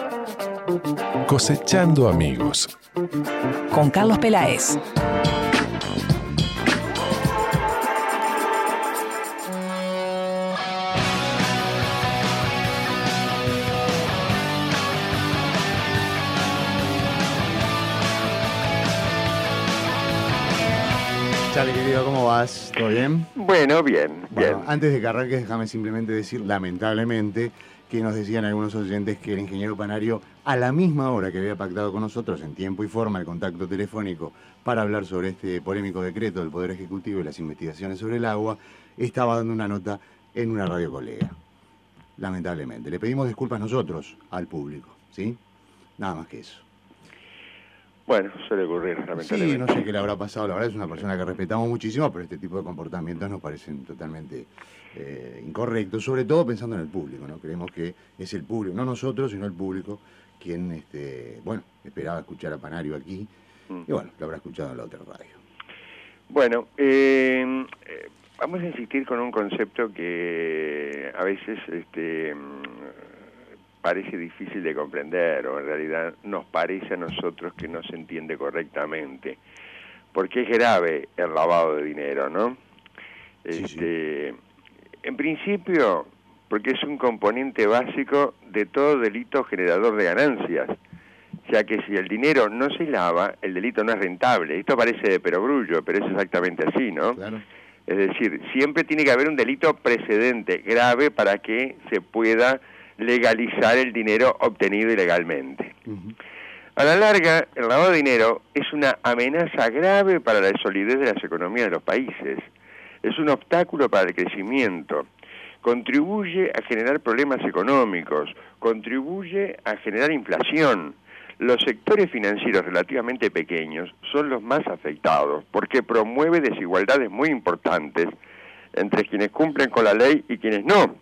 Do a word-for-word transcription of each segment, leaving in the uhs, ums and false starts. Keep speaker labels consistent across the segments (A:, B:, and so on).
A: Cosechando amigos.
B: Con Carlos Peláez.
C: Charlie, querido, ¿cómo vas? ¿Todo bien?
D: Bueno, bien,
C: Bueno,
D: bien.
C: antes de que arranques, déjame simplemente decir, lamentablemente, que nos decían algunos oyentes que el ingeniero Panario, a la misma hora que había pactado con nosotros, en tiempo y forma, el contacto telefónico para hablar sobre este polémico decreto del Poder Ejecutivo y las investigaciones sobre el agua, estaba dando una nota en una radio colega. Lamentablemente. Le pedimos disculpas nosotros al público, ¿sí? Nada más que eso.
D: Bueno, suele ocurrir, lamentablemente.
C: Sí, no sé qué le habrá pasado. La verdad es una persona que respetamos muchísimo, pero este tipo de comportamientos nos parecen totalmente eh, incorrectos, sobre todo pensando en el público, ¿no? Creemos que es el público, no nosotros, sino el público, quien, este, bueno, esperaba escuchar a Panario aquí, mm. y bueno, lo habrá escuchado en la otra radio.
D: Bueno, eh, eh, vamos a insistir con un concepto que a veces este, parece difícil de comprender, o en realidad nos parece a nosotros que no se entiende correctamente, porque es grave el lavado de dinero, ¿no?
C: Sí,
D: Este,
C: sí.
D: En principio, porque es un componente básico de todo delito generador de ganancias, ya que si el dinero no se lava, el delito no es rentable. Esto parece de perogrullo, pero es exactamente así, ¿no?
C: Claro.
D: Es decir, siempre tiene que haber un delito precedente grave para que se pueda legalizar el dinero obtenido ilegalmente. Uh-huh. A la larga, el lavado de dinero es una amenaza grave para la solidez de las economías de los países. Es un obstáculo para el crecimiento. Contribuye a generar problemas económicos, contribuye a generar inflación. Los sectores financieros relativamente pequeños son los más afectados porque promueve desigualdades muy importantes entre quienes cumplen con la ley y quienes no.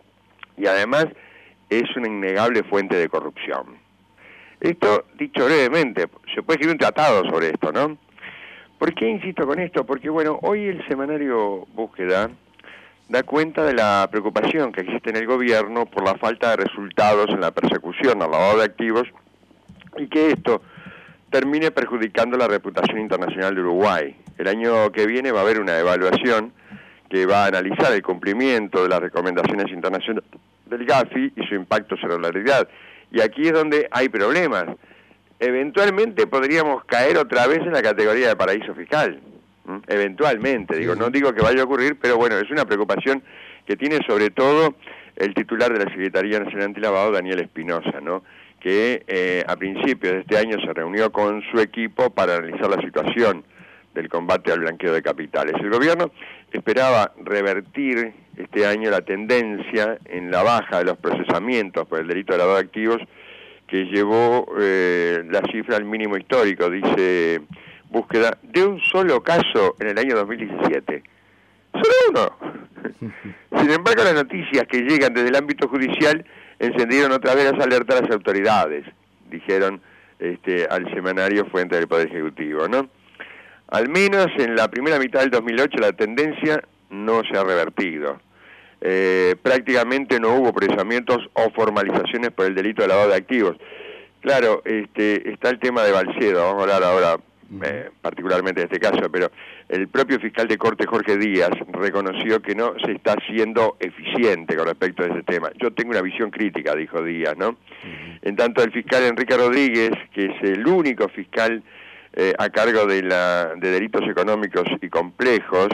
D: Y además es una innegable fuente de corrupción. Esto, dicho brevemente, se puede escribir un tratado sobre esto, ¿no? ¿Por qué insisto con esto? Porque, bueno, hoy el semanario Búsqueda da cuenta de la preocupación que existe en el gobierno por la falta de resultados en la persecución al lavado de activos y que esto termine perjudicando la reputación internacional de Uruguay. El año que viene va a haber una evaluación que va a analizar el cumplimiento de las recomendaciones internacionales del GAFI y su impacto sobre la realidad. Y aquí es donde hay problemas. Eventualmente podríamos caer otra vez en la categoría de paraíso fiscal. ¿Mm? Eventualmente, digo, no digo que vaya a ocurrir, pero bueno, es una preocupación que tiene sobre todo el titular de la Secretaría Nacional Antilavado, Daniel Espinosa, ¿no? que eh, a principios de este año se reunió con su equipo para analizar la situación del combate al blanqueo de capitales. El gobierno esperaba revertir este año la tendencia en la baja de los procesamientos por el delito de lavado de activos, que llevó eh, la cifra al mínimo histórico, dice Búsqueda, de un solo caso en el año dos mil diecisiete. ¡Solo uno! Sin embargo, las noticias que llegan desde el ámbito judicial encendieron otra vez las alertas a las autoridades, dijeron este, al semanario Fuente del Poder Ejecutivo, ¿no? Al menos en la primera mitad del dos mil ocho la tendencia no se ha revertido. Eh, prácticamente no hubo procesamientos o formalizaciones por el delito de lavado de activos. Claro, este, está el tema de Balcedo, vamos a hablar ahora eh, particularmente de este caso, pero el propio fiscal de Corte, Jorge Díaz, reconoció que no se está siendo eficiente con respecto a ese tema. Yo tengo una visión crítica, dijo Díaz, ¿no? Uh-huh. En tanto, el fiscal Enrique Rodríguez, que es el único fiscal eh, a cargo de, la, de delitos económicos y complejos,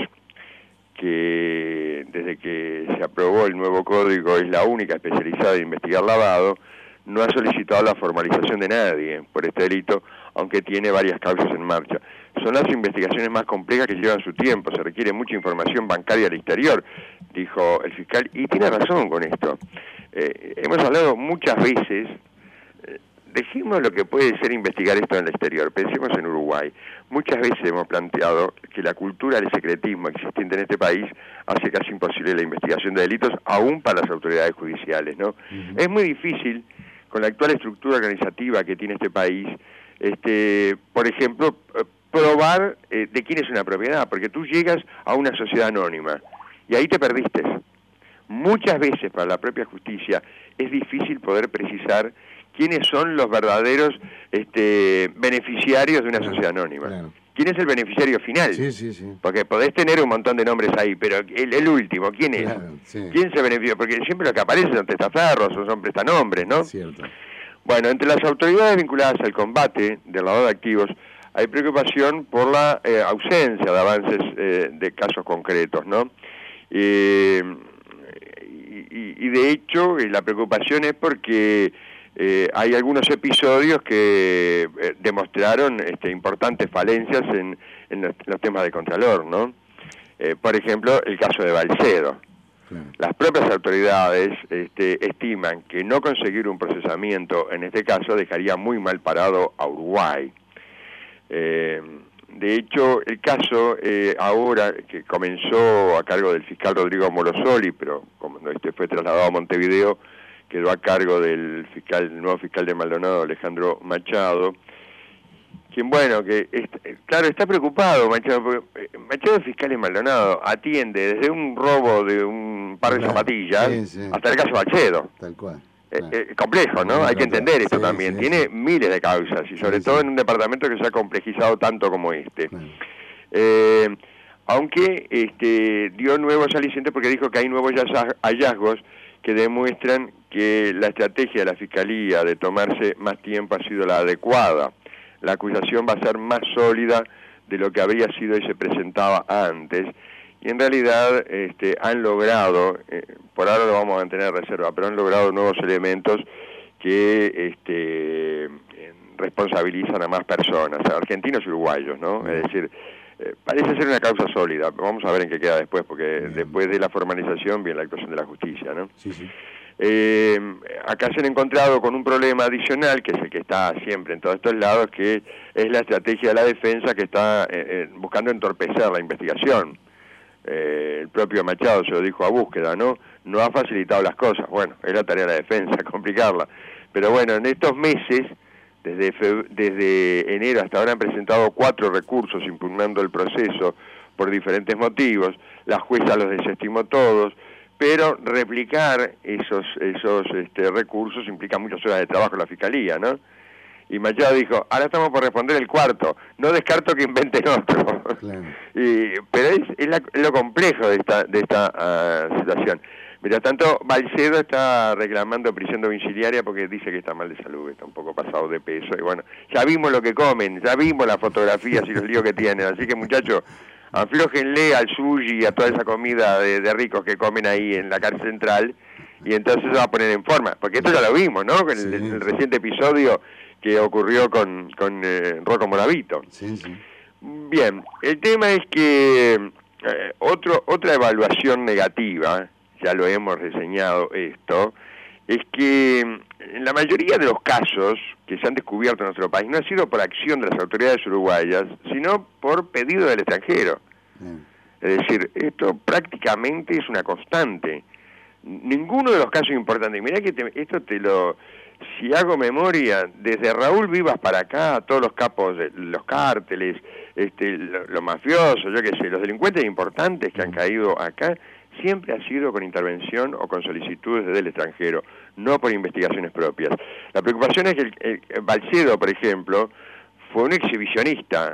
D: que desde que se aprobó el nuevo código es la única especializada en investigar lavado, no ha solicitado la formalización de nadie por este delito, aunque tiene varias causas en marcha. Son las investigaciones más complejas que llevan su tiempo, se requiere mucha información bancaria al exterior, dijo el fiscal, y tiene razón con esto. Eh, hemos hablado muchas veces, eh, dejemos lo que puede ser investigar esto en el exterior, pensemos en Uruguay. Muchas veces hemos planteado que la cultura del secretismo existente en este país hace casi imposible la investigación de delitos, aún para las autoridades judiciales, ¿no? Uh-huh. Es muy difícil, con la actual estructura organizativa que tiene este país, este, por ejemplo, probar eh, de quién es una propiedad, porque tú llegas a una sociedad anónima y ahí te perdiste. Muchas veces para la propia justicia es difícil poder precisar quiénes son los verdaderos este, beneficiarios de una
C: claro,
D: sociedad anónima.
C: Claro.
D: ¿Quién es el beneficiario final?
C: Sí, sí, sí.
D: Porque podés tener un montón de nombres ahí, pero el, el último, ¿quién es?
C: Claro, sí.
D: ¿Quién se beneficia? Porque siempre lo que aparece son testaferros o son prestanombres, ¿no?
C: Cierto.
D: Bueno, entre las autoridades vinculadas al combate del lavado de activos hay preocupación por la eh, ausencia de avances eh, de casos concretos, ¿no? Eh, y, y de hecho, la preocupación es porque eh, hay algunos episodios que eh, demostraron este, importantes falencias en, en, los, en los temas de Contralor, ¿no? Eh, por ejemplo, el caso de Balcedo.
C: Claro.
D: Las propias autoridades este, estiman que no conseguir un procesamiento en este caso dejaría muy mal parado a Uruguay. Eh, de hecho, el caso eh, ahora que comenzó a cargo del fiscal Rodrigo Morosoli, pero como este fue trasladado a Montevideo, quedó a cargo del fiscal, el nuevo fiscal de Maldonado, Alejandro Machado, quien, bueno, que está, claro, está preocupado Machado, porque Machado es fiscal de Maldonado, atiende desde un robo de un par de
C: claro,
D: zapatillas
C: sí, sí.
D: hasta el caso Balcedo.
C: Tal cual.
D: Eh,
C: Claro.
D: eh, complejo, ¿no? Hay que entender esto
C: sí,
D: también.
C: sí,
D: Tiene
C: sí.
D: miles de causas y sobre
C: Sí,
D: todo
C: sí.
D: en un departamento que se ha complejizado tanto como este.
C: Claro.
D: Eh, aunque este, dio nuevos alicientes porque dijo que hay nuevos hallazgos que demuestran que la estrategia de la Fiscalía de tomarse más tiempo ha sido la adecuada. La acusación va a ser más sólida de lo que habría sido y se presentaba antes. Y en realidad este, han logrado, eh, por ahora lo vamos a mantener en reserva, pero han logrado nuevos elementos que este, responsabilizan a más personas, a argentinos y uruguayos, ¿no? Es decir, eh, parece ser una causa sólida, vamos a ver en qué queda después, porque
C: Bien.
D: después de la formalización viene la actuación de la justicia, ¿no?
C: Sí, sí.
D: Eh, acá se han encontrado con un problema adicional, que es el que está siempre en todos estos lados, que es la estrategia de la defensa que está eh, eh, buscando entorpecer la investigación. Eh, el propio Machado se lo dijo a Búsqueda, ¿no? No ha facilitado las cosas. Bueno, es la tarea de la defensa, complicarla. Pero bueno, en estos meses, desde, fe desde enero hasta ahora han presentado cuatro recursos impugnando el proceso por diferentes motivos. La jueza los desestimó todos, pero replicar esos, esos este, recursos implica muchas horas de trabajo en la Fiscalía, ¿no? Y Machado dijo, ahora estamos por responder el cuarto, no descarto que inventen otro.
C: Claro.
D: y, pero es, es, la, es lo complejo de esta, de esta uh, situación. Mientras tanto, Balcedo está reclamando prisión domiciliaria porque dice que está mal de salud, está un poco pasado de peso. Y bueno, ya vimos lo que comen, ya vimos las fotografías y los líos que tienen. Así que, muchachos, aflójenle al sushi y a toda esa comida de, de ricos que comen ahí en la cárcel central. Y entonces se va a poner en forma. Porque esto ya lo vimos, ¿no? Con el,
C: Sí,
D: el
C: sí.
D: reciente episodio que ocurrió con, con eh, Rocco Moravito.
C: Sí, sí.
D: Bien, el tema es que eh, otro, otra evaluación negativa, ya lo hemos reseñado esto, es que en la mayoría de los casos que se han descubierto en nuestro país no ha sido por acción de las autoridades uruguayas, sino por pedido del extranjero.
C: Bien.
D: Es decir, esto prácticamente es una constante. Ninguno de los casos importantes, mirá que te, esto te lo... Si hago memoria, desde Raúl Vivas para acá, todos los capos, de los cárteles, este, los lo mafiosos, yo qué sé, los delincuentes importantes que han caído acá, siempre ha sido con intervención o con solicitudes desde el extranjero, no por investigaciones propias. La preocupación es que el, el, el Balcedo, por ejemplo, fue un exhibicionista,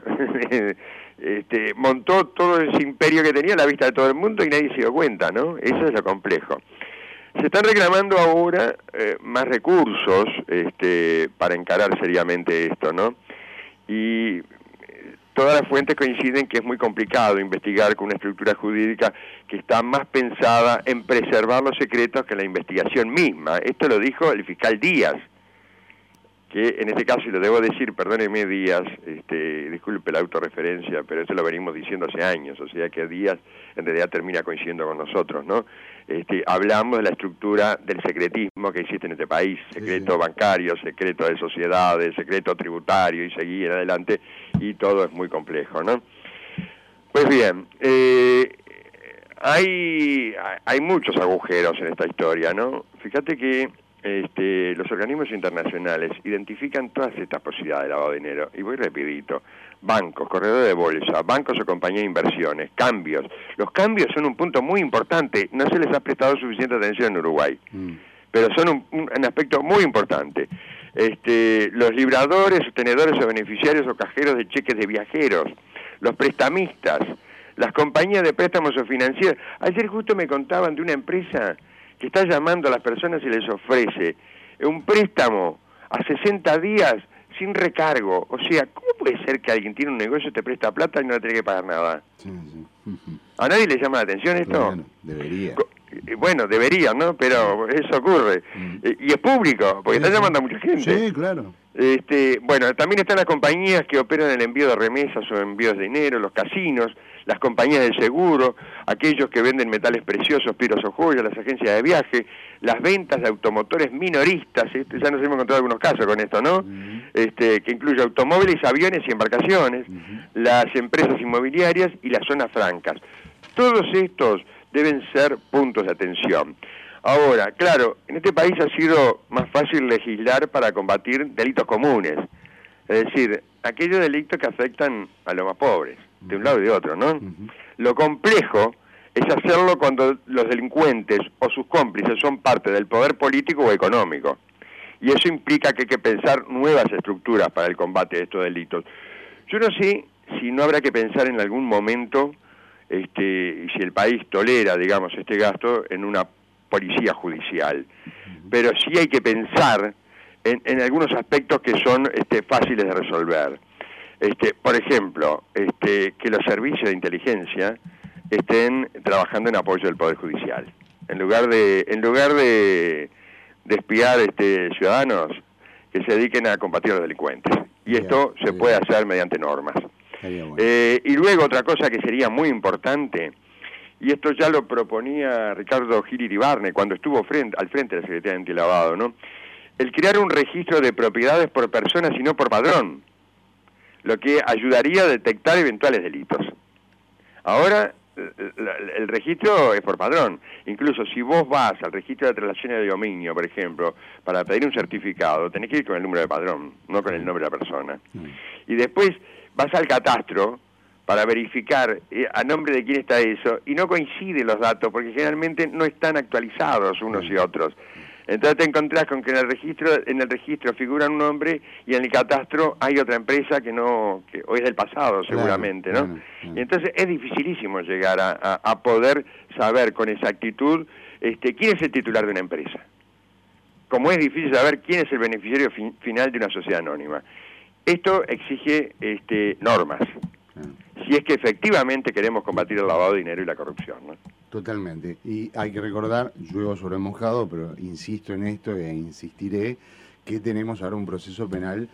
D: este, montó todo ese imperio que tenía a la vista de todo el mundo y nadie se dio cuenta, ¿no? Eso es lo complejo. Se están reclamando ahora eh, más recursos este, para encarar seriamente esto, ¿no? Y todas las fuentes coinciden que es muy complicado investigar con una estructura jurídica que está más pensada en preservar los secretos que la investigación misma. Esto lo dijo el fiscal Díaz, que en este caso, y lo debo decir, perdóneme Díaz, este, disculpe la autorreferencia, pero eso lo venimos diciendo hace años, o sea que Díaz en realidad termina coincidiendo con nosotros, ¿no? Este, hablamos de la estructura del secretismo que existe en este país, secreto sí, sí. bancario, secreto de sociedades, secreto tributario y seguir adelante, y todo es muy complejo, ¿no? Pues bien, eh, hay, hay muchos agujeros en esta historia, ¿no? Fíjate que Este, los organismos internacionales identifican todas estas posibilidades de lavado de dinero, y voy rapidito: bancos, corredores de bolsa, bancos o compañías de inversiones, cambios. Los cambios son un punto muy importante, no se les ha prestado suficiente atención en Uruguay, mm. pero son un, un, un aspecto muy importante. este, los libradores, sostenedores o beneficiarios o cajeros de cheques de viajeros, los prestamistas, las compañías de préstamos o financieras. Ayer justo me contaban de una empresa que está llamando a las personas y les ofrece un préstamo a sesenta días sin recargo. O sea, ¿cómo puede ser que alguien tiene un negocio, te presta plata y no le tiene que pagar nada?
C: Sí, sí.
D: ¿A nadie le llama la atención esto?
C: Bueno, debería.
D: Bueno, debería, ¿no? Pero eso ocurre.
C: Mm.
D: Y es público, porque
C: Sí,
D: está
C: sí.
D: llamando a mucha gente.
C: Sí, claro.
D: Este, bueno, también están las compañías que operan el envío de remesas o envíos de dinero, los casinos, las compañías de seguro, aquellos que venden metales preciosos, piros o joyas, las agencias de viaje, las ventas de automotores minoristas, este, ya nos hemos encontrado algunos casos con esto, ¿no? Uh-huh. Este, que incluye automóviles, aviones y embarcaciones, uh-huh. las empresas inmobiliarias y las zonas francas. Todos estos deben ser puntos de atención. Ahora, claro, en este país ha sido más fácil legislar para combatir delitos comunes, es decir, aquellos delitos que afectan a los más pobres, de un lado y de otro, ¿no? Uh-huh. Lo complejo es hacerlo cuando los delincuentes o sus cómplices son parte del poder político o económico, y eso implica que hay que pensar nuevas estructuras para el combate de estos delitos. Yo no sé si no habrá que pensar en algún momento, este, y si el país tolera, digamos, este gasto, en una policía judicial, pero sí hay que pensar en, en algunos aspectos que son este, fáciles de resolver. Este, por ejemplo, este, que los servicios de inteligencia estén trabajando en apoyo del Poder Judicial, en lugar de en lugar de, de espiar este, ciudadanos, que se dediquen a combatir a los delincuentes. Y bien, esto se bien. puede hacer mediante normas. Bueno. Eh, y luego otra cosa que sería muy importante, y esto ya lo proponía Ricardo Gil Iribarne cuando estuvo frente, al frente de la Secretaría de Antilavado, ¿no? El crear un registro de propiedades por personas y no por padrón, lo que ayudaría a detectar eventuales delitos. Ahora, el registro es por padrón. Incluso si vos vas al registro de traslaciones de dominio, por ejemplo, para pedir un certificado, tenés que ir con el número de padrón, no con el nombre de la persona. Y después vas al catastro para verificar eh, a nombre de quién está eso, y no coinciden los datos, porque generalmente no están actualizados unos y otros. Entonces te encontrás con que en el registro en el registro figura un nombre y en el catastro hay otra empresa que no, que o es del pasado seguramente, claro, ¿no? Claro, claro. Y entonces es dificilísimo llegar a, a, a poder saber con exactitud este, quién es el titular de una empresa. Como es difícil saber quién es el beneficiario fin, final de una sociedad anónima. Esto exige este, normas. Si es que efectivamente queremos combatir el lavado de dinero y la corrupción, ¿no?
C: Totalmente. Y hay que recordar, lluevo sobre mojado, pero insisto en esto e insistiré, que tenemos ahora un proceso penal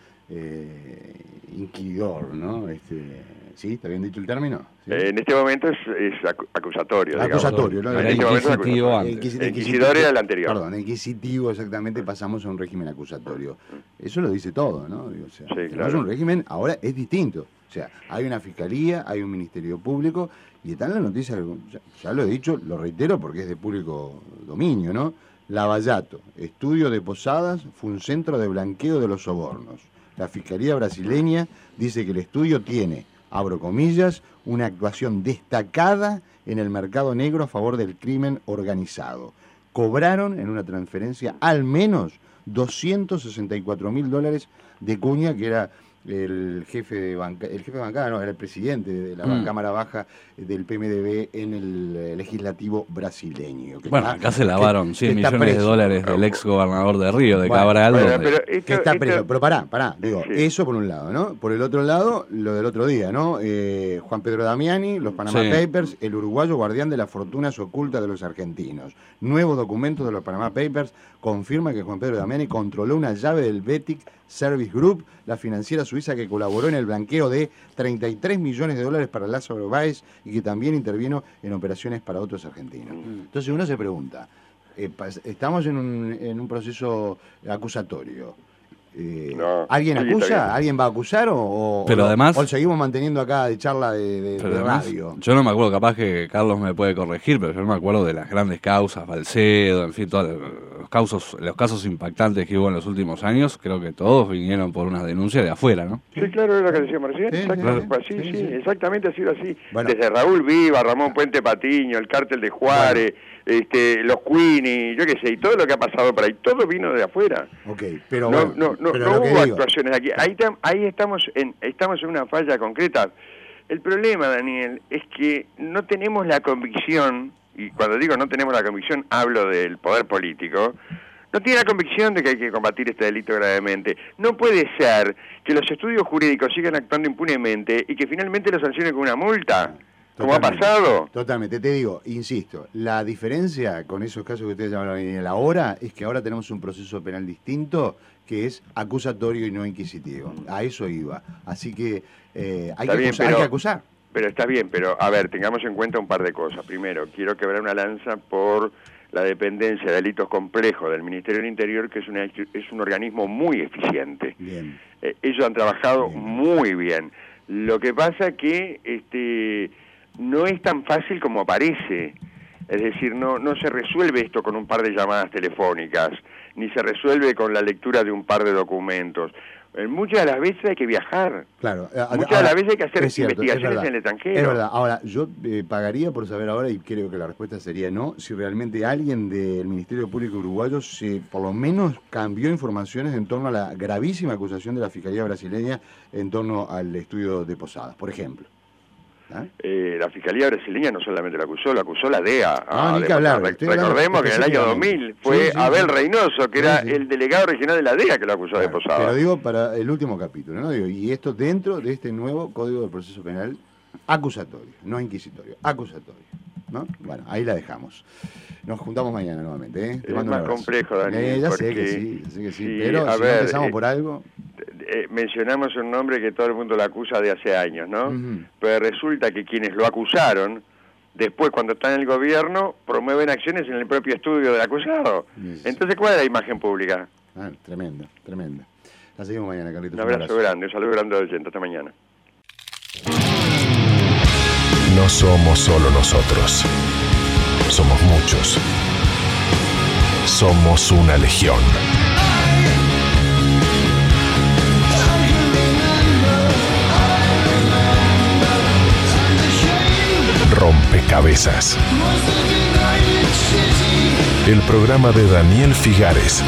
C: eh, inquiridor, ¿no? Este, ¿Sí? ¿Está bien dicho el término? ¿Sí?
D: Eh, en este momento es, es acusatorio.
C: Acusatorio, ¿no?
D: En este momento es acusatorio.
C: Antes.
D: El inquisidor era el anterior.
C: Perdón, inquisitivo, exactamente, pasamos a un régimen acusatorio. Eso lo dice todo, ¿no? Digo, o sea,
D: sí,
C: tenemos
D: claro.
C: un régimen, ahora es distinto. O sea, hay una fiscalía, hay un ministerio público, y está en la noticia, ya, ya lo he dicho, lo reitero porque es de público dominio, ¿no? Lavallato, estudio de Posadas, fue un centro de blanqueo de los sobornos. La fiscalía brasileña dice que el estudio tiene, abro comillas, una actuación destacada en el mercado negro a favor del crimen organizado. Cobraron en una transferencia al menos doscientos sesenta y cuatro mil dólares de cuña, que era el jefe de banca, el jefe de bancada, no, era el presidente de la mm. Cámara Baja del P M D B en el legislativo brasileño. Que
E: bueno,
C: está,
E: acá se lavaron cien millones preso. de dólares del ex gobernador de Río, de
C: bueno,
E: Cabral.
C: Bueno,
E: donde...
C: pero esto, que está preso. Esto... Pero pará, pará, digo,
D: sí.
C: Eso por un lado, ¿no? Por el otro lado, lo del otro día, ¿no? Eh, Juan Pedro Damiani, los Panama sí. Papers, el uruguayo guardián de las fortunas ocultas de los argentinos. Nuevos documentos de los Panama Papers confirman que Juan Pedro Damiani controló una llave del Betic Service Group, la financiera suiza que colaboró en el blanqueo de treinta y tres millones de dólares para Lázaro Báez y que también intervino en operaciones para otros argentinos. Entonces uno se pregunta, eh, estamos en un, en un proceso acusatorio. Eh, no, ¿Alguien sí, acusa? ¿Alguien va a acusar o, o,
E: pero
C: o,
E: además,
C: o seguimos manteniendo acá de charla de, de, de
E: además,
C: radio?
E: Yo no me acuerdo, capaz que Carlos me puede corregir, pero yo no me acuerdo de las grandes causas, Balcedo, en fin, todos los casos, los casos impactantes que hubo en los últimos años. Creo que todos vinieron por una denuncia de afuera, ¿no?
D: Sí, claro, es lo que decíamos recién.
C: Sí,
D: exactamente,
C: claro.
D: sí, sí,
C: sí,
D: sí, exactamente ha sido así.
C: Bueno.
D: Desde Raúl Viva, Ramón Puente Patiño, el cártel de Juárez, bueno. este, los Queenie, yo qué sé, y todo lo que ha pasado por ahí, todo vino de afuera.
C: Ok, pero
D: no,
C: bueno.
D: no, no,
C: Pero
D: no
C: lo que
D: hubo
C: digo-
D: actuaciones aquí. Ahí, tam- ahí estamos en estamos en una falla concreta. El problema, Daniel, es que no tenemos la convicción, y cuando digo no tenemos la convicción, hablo del poder político, no tiene la convicción de que hay que combatir este delito gravemente. No puede ser que los estudios jurídicos sigan actuando impunemente y que finalmente lo sancionen con una multa, como ha
C: Totalmente,
D: pasado.
C: Totalmente, te digo, insisto, la diferencia con esos casos que ustedes hablan en ahora es que ahora tenemos un proceso penal distinto que es acusatorio y no inquisitivo. A eso iba. Así que eh, hay,
D: Está
C: que
D: bien,
C: acusar,
D: pero-
C: hay que acusar.
D: Pero está bien, pero a ver, tengamos en cuenta un par de cosas. Primero, quiero quebrar una lanza por la dependencia de delitos complejos del Ministerio del Interior, que es, una, es un organismo muy eficiente.
C: Bien.
D: Eh, ellos han trabajado
C: Bien.
D: muy bien. Lo que pasa que este no es tan fácil como parece. Es decir, no, no se resuelve esto con un par de llamadas telefónicas, ni se resuelve con la lectura de un par de documentos. Eh, muchas de las veces hay que viajar.
C: Claro. eh,
D: Muchas
C: ahora,
D: de las veces hay que hacer
C: es cierto,
D: investigaciones
C: es verdad,
D: en el extranjero.
C: Es verdad. Ahora, yo eh, pagaría por saber ahora, y creo que la respuesta sería no, si realmente alguien del Ministerio Público Uruguayo se, por lo menos, cambió informaciones en torno a la gravísima acusación de la Fiscalía brasileña en torno al estudio de Posadas, por ejemplo. ¿Ah?
D: Eh, la Fiscalía brasileña no solamente la acusó, la acusó la D E A.
C: Ah, ni
D: de
C: que hablar,
D: Posadas.
C: estoy hablando
D: Recordemos que en el año dos mil fue
C: Sí, sí,
D: Abel
C: sí.
D: Reynoso, que
C: Sí,
D: era
C: sí.
D: el delegado regional de la D E A que lo acusó de
C: Claro,
D: Posadas.
C: Pero digo para el último capítulo, ¿no? Digo, y esto dentro de este nuevo Código del Proceso Penal acusatorio, no inquisitorio, acusatorio. ¿No? Bueno, ahí la dejamos. Nos juntamos mañana nuevamente, ¿eh? Te
D: Es
C: mando un
D: más
C: abrazo.
D: complejo, Daniel,
C: Eh, ya sé
D: porque-
C: que sí, ya sé que sí,
D: sí,
C: pero
D: a
C: si
D: ver,
C: no empezamos
D: eh,
C: por algo...
D: Eh, mencionamos un nombre que todo el mundo lo acusa de hace años, ¿no?
C: Ujú.
D: Pero resulta que quienes lo acusaron, después cuando están en el gobierno, promueven acciones en el propio estudio del acusado.
C: Yes.
D: Entonces, ¿cuál es la imagen pública?
C: Ah, tremenda, tremenda. La seguimos mañana, Carlitos.
D: Un abrazo grande, un saludo grande de oyente. Hasta mañana.
A: No somos solo nosotros. Somos muchos. Somos una legión. Rompecabezas. El programa de Daniel Figares.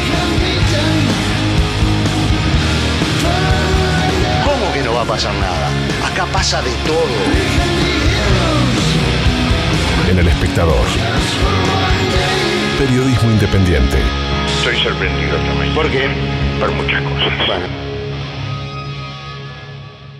F: ¿Cómo que no va a pasar nada? Acá pasa de todo.
A: En El Espectador. Periodismo independiente.
D: Estoy sorprendido también.
F: ¿Por qué?
D: Por muchas cosas.
F: Bueno.